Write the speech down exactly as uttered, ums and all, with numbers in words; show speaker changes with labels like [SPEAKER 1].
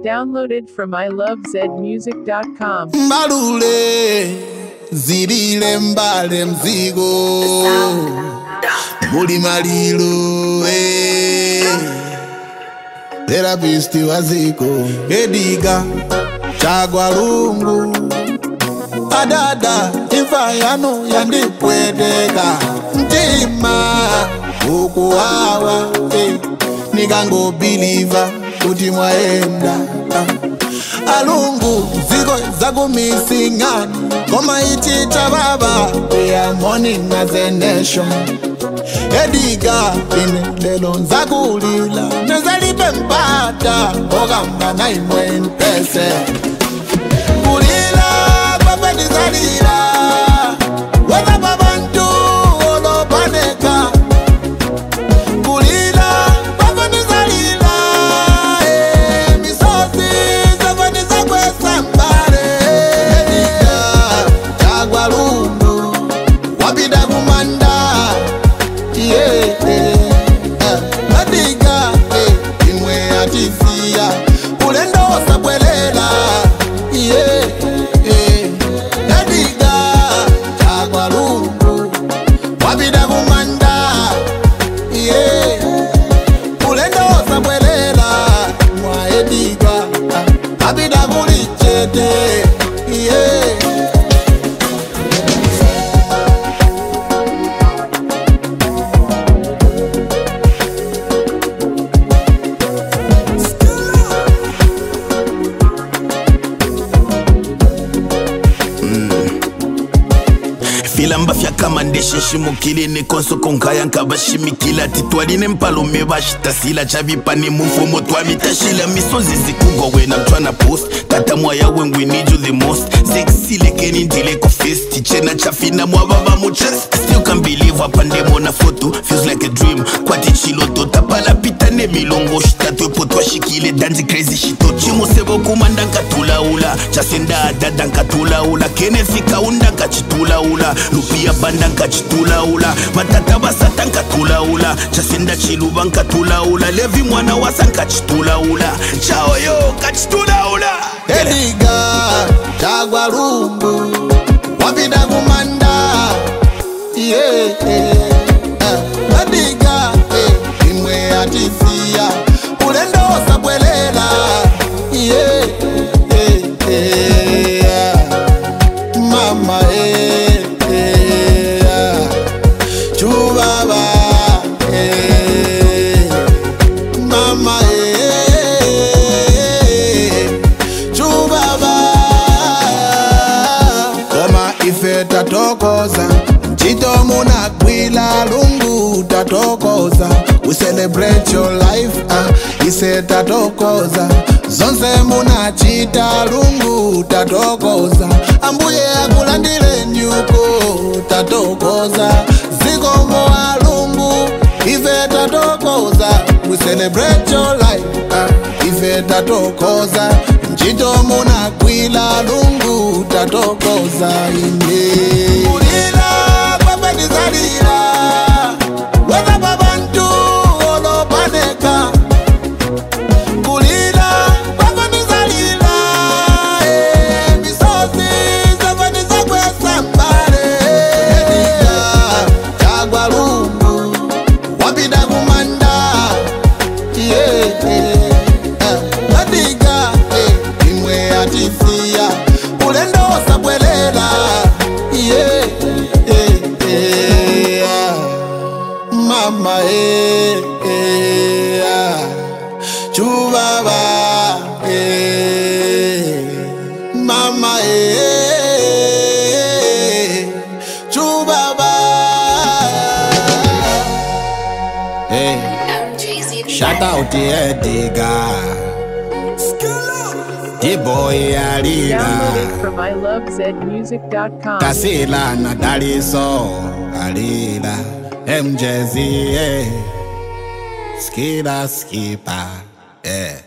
[SPEAKER 1] Downloaded from I love zed music dot com.
[SPEAKER 2] Mbalule zilile mbale mzigo Muli malilo eh. Therapisti waziko Ediga Chagwa lungu Adada Ifayano yandipwedeka Mtima Ukuwawa eh. Nigango believer Kuti mwaenda ah. Alungu zigo zagu missing on Koma ichita baba We are mourning as a nation Ediga Ine lelo zagu lila Nezalipe mpata Ogamba na imwe mpese Kulila Kwa nizalila Weza babantu Olo paneka
[SPEAKER 3] Filamba fya kamandeshe shimukili ni konso konkaya nkaba shimikila titwaline mpalume bashita sila chavipani mufumo twamitashila misozi zikugo when I'm tryna post kata mwaya when we need you the most sexy lekeni ndile ko fist chena chafina mwababa mu chest still can't believe apande mona photo feels like a dream kwati chilo to tapala pita ne milongo shitatu potwa shikile danzi crazy shito chimo sebo kumanda katula ula chasenda dada katula ula kenefika unda kachitula ula Lupia banda nkachitula ula Matata basata nkatula ula Chasenda chiluba nkatula ula Levi mwana wasa nkachitula ula Chao yo kachitula ula
[SPEAKER 2] Ediga Chagwa lungu Wabida kumanda Yeah uh, Ediga eh, Imwe atifia Ulendo sabwelela Yeah eh, eh, Mama eh Tatokoza Chito muna gwila lungu tatokoza We celebrate your life uh, Ise tatokoza Zonse muna chita lungu tatokoza Ambuye akulandile nyuko tatokoza Zigo moa lungu Ife tatokoza We celebrate your life uh, Ife tatokoza Chito muna gwila lungu tatokoza ine Kulila kwa nizalila Weza babantu olo paneka Kulila kwa nizalila eh, Misozi zava nizakwe sambale Ediga Chagwa lungu Wabida kumanda Yeah eh, Ediga eh, Imwe atifia Ulendo sabwelela Yeah, eh, eh, ah. Mama eh, eh, ah. Chubaba eh, Mama eh, Chubaba Hey, shout out to Ediga Boy Alina
[SPEAKER 1] Downloaded from I love zed music dot com.
[SPEAKER 2] Kasila na Daliso Alila M J Z eh. Skida Skipa eh.